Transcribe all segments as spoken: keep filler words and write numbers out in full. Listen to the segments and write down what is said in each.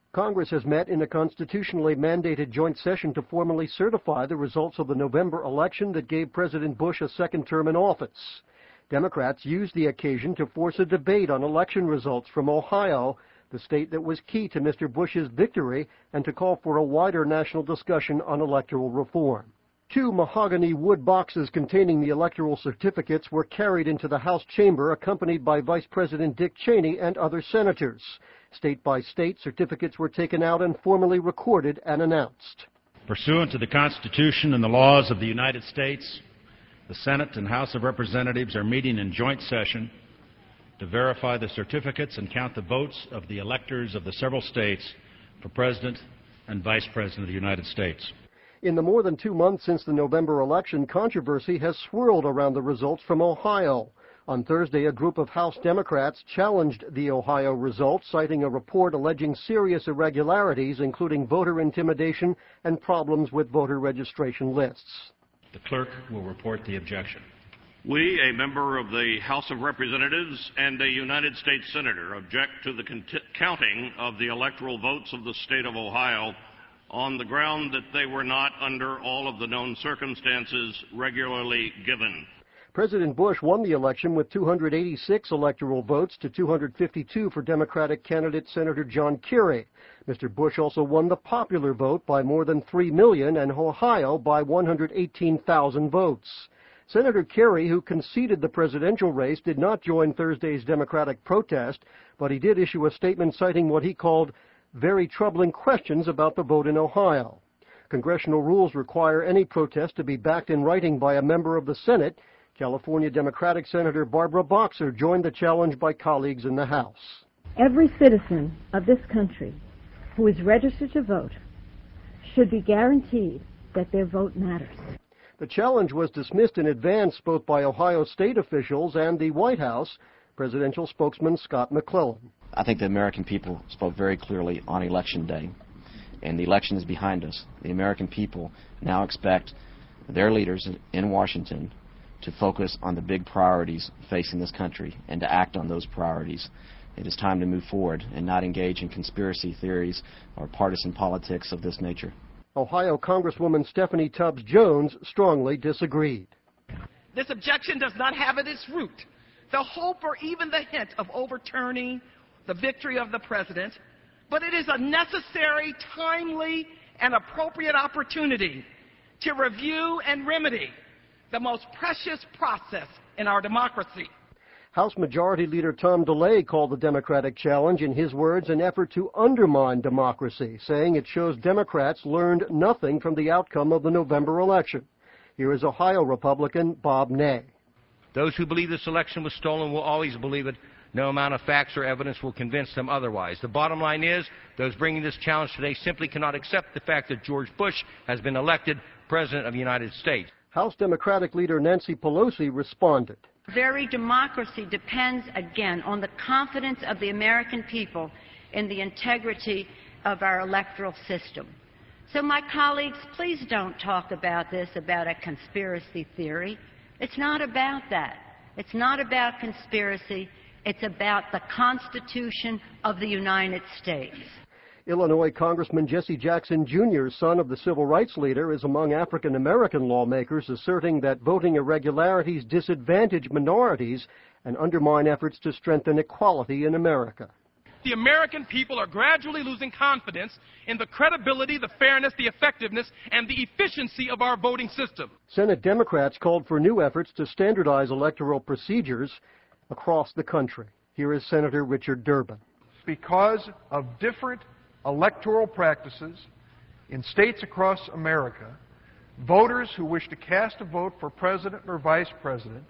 Congress has met in a constitutionally mandated joint session to formally certify the results of the November election that gave President Bush a second term in office. Democrats used the occasion to force a debate on election results from Ohio, the state that was key to Mister Bush's victory, and to call for a wider national discussion on electoral reform. Two mahogany wood boxes containing the electoral certificates were carried into the House chamber, accompanied by Vice President Dick Cheney and other senators. State by state, certificates were taken out and formally recorded and announced. Pursuant to the Constitution and the laws of the United States, the Senate and House of Representatives are meeting in joint session to verify the certificates and count the votes of the electors of the several states for President and Vice President of the United States. In the more than two months since the November election, controversy has swirled around the results from Ohio. On Thursday, a group of House Democrats challenged the Ohio results, citing a report alleging serious irregularities, including voter intimidation and problems with voter registration lists. The clerk will report the objection. We, a member of the House of Representatives and a United States Senator, object to the counting of the electoral votes of the state of Ohio on the ground that they were not, under all of the known circumstances, regularly given. President Bush won the election with two hundred eighty-six electoral votes to two hundred fifty-two for Democratic candidate Senator John Kerry. Mister Bush also won the popular vote by more than three million and Ohio by one hundred eighteen thousand votes. Senator Kerry, who conceded the presidential race, did not join Thursday's Democratic protest, but he did issue a statement citing what he called very troubling questions about the vote in Ohio. Congressional rules require any protest to be backed in writing by a member of the Senate. California Democratic Senator Barbara Boxer joined the challenge by colleagues in the House. Every citizen of this country who is registered to vote should be guaranteed that their vote matters. The challenge was dismissed in advance both by Ohio state officials and the White House. Presidential spokesman Scott McClellan. I think the American people spoke very clearly on Election Day, and the election is behind us. The American people now expect their leaders in Washington to focus on the big priorities facing this country and to act on those priorities. It is time to move forward and not engage in conspiracy theories or partisan politics of this nature. Ohio Congresswoman Stephanie Tubbs Jones strongly disagreed. This objection does not have at its root the hope or even the hint of overturning the victory of the president, but it is a necessary, timely, and appropriate opportunity to review and remedy the most precious process in our democracy. House Majority Leader Tom DeLay called the Democratic challenge, in his words, an effort to undermine democracy, saying it shows Democrats learned nothing from the outcome of the November election. Here is Ohio Republican Bob Ney. Those who believe this election was stolen will always believe it. No amount of facts or evidence will convince them otherwise. The bottom line is, those bringing this challenge today simply cannot accept the fact that George Bush has been elected President of the United States. House Democratic Leader Nancy Pelosi responded. Very democracy depends, again, on the confidence of the American people in the integrity of our electoral system. So, my colleagues, please don't talk about this, about a conspiracy theory. It's not about that. It's not about conspiracy. It's about the Constitution of the United States. Illinois Congressman Jesse Jackson Junior, son of the civil rights leader, is among African-American lawmakers asserting that voting irregularities disadvantage minorities and undermine efforts to strengthen equality in America. The American people are gradually losing confidence in the credibility, the fairness, the effectiveness, and the efficiency of our voting system. Senate Democrats called for new efforts to standardize electoral procedures across the country. Here is Senator Richard Durbin. Because of different electoral practices in states across America, voters who wish to cast a vote for president or vice president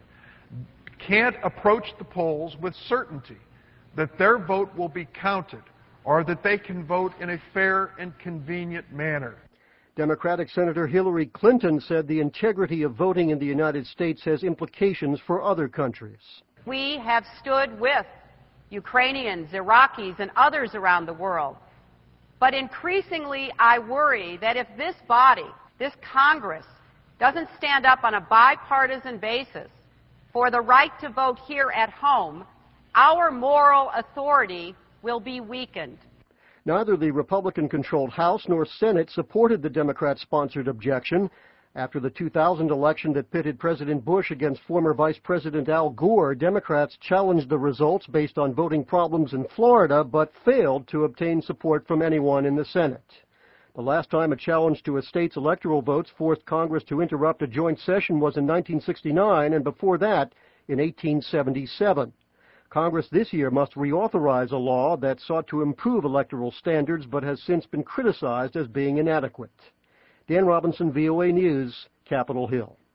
can't approach the polls with certainty that their vote will be counted or that they can vote in a fair and convenient manner. Democratic Senator Hillary Clinton said the integrity of voting in the United States has implications for other countries. We have stood with Ukrainians, Iraqis, and others around the world. But increasingly, I worry that if this body, this Congress, doesn't stand up on a bipartisan basis for the right to vote here at home, our moral authority will be weakened. Neither the Republican-controlled House nor Senate supported the Democrat-sponsored objection. After the two thousand election that pitted President Bush against former Vice President Al Gore, Democrats challenged the results based on voting problems in Florida, but failed to obtain support from anyone in the Senate. The last time a challenge to a state's electoral votes forced Congress to interrupt a joint session was in nineteen sixty-nine, and before that, in eighteen seventy-seven. Congress this year must reauthorize a law that sought to improve electoral standards, but has since been criticized as being inadequate. Dan Robinson, V O A News, Capitol Hill.